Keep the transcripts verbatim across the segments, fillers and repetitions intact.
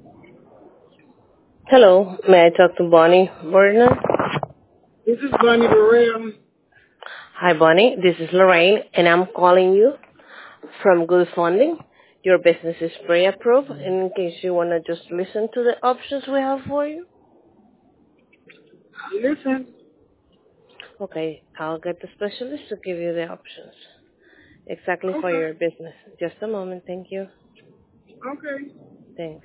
Hello, may I talk to Bonnie Werner? This is Bunny Burrell. Hi, Bonnie. This is Lorraine, and I'm calling you from Good Funding. Your business is pre-approved, and in case you want to just listen to the options we have for you. Listen. Okay, I'll get the specialist to give you the options exactly for Okay. your business. Just a moment. Thank you. Okay. Thanks.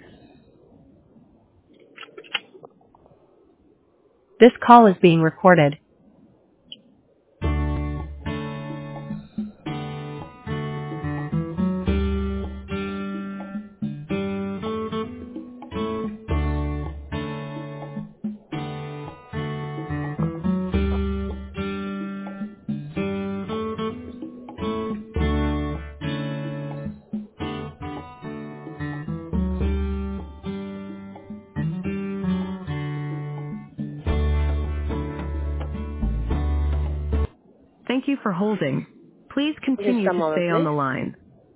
This call is being recorded. Thank you for holding. Please Just continue a to moment, stay on please. the line.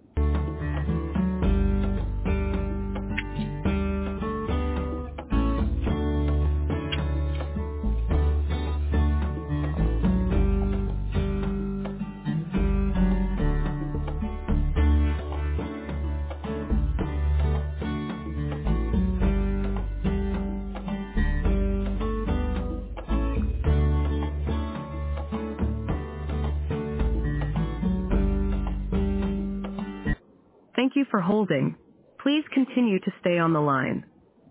Thank you for holding. Please continue to stay on the line.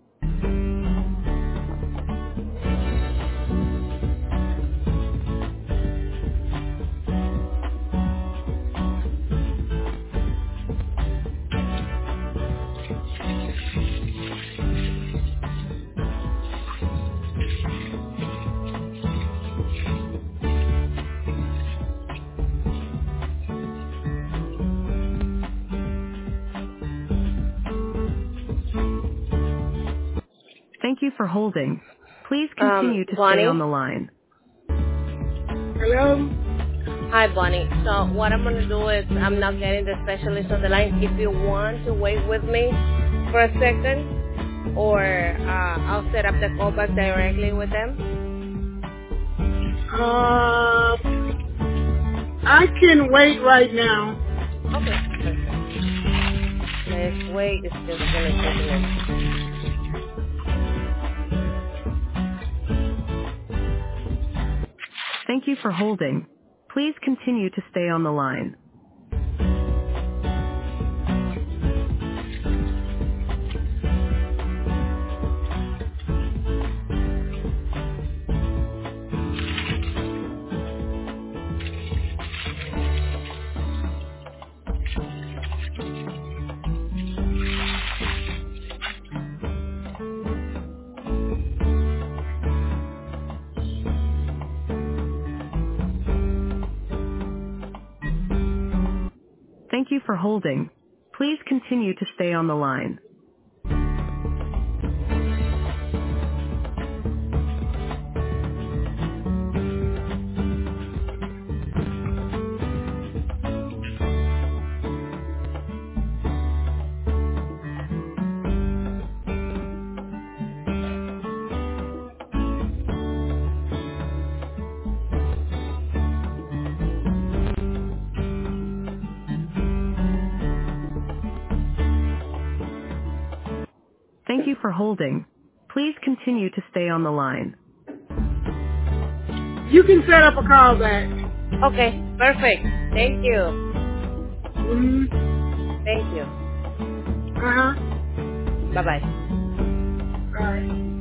Thank you for holding. Please Um, continue to stay on Bonnie. the line. Hello? Hi, Bonnie. So what I'm gonna do is I'm not getting the specialist on the line. If you want to wait with me for a second, or uh, I'll set up the callback directly with them. Uh, I can wait right now. Okay, perfect. Let's wait. It's just gonna take a minute. Thank you for holding. Please continue to stay on the line. Thank you for holding. Please continue to stay on the line. Thank you for holding. Please continue to stay on the line. You can set up a call back. Okay, perfect. Thank you. Mm-hmm. Thank you. Uh-huh. Bye bye. All right.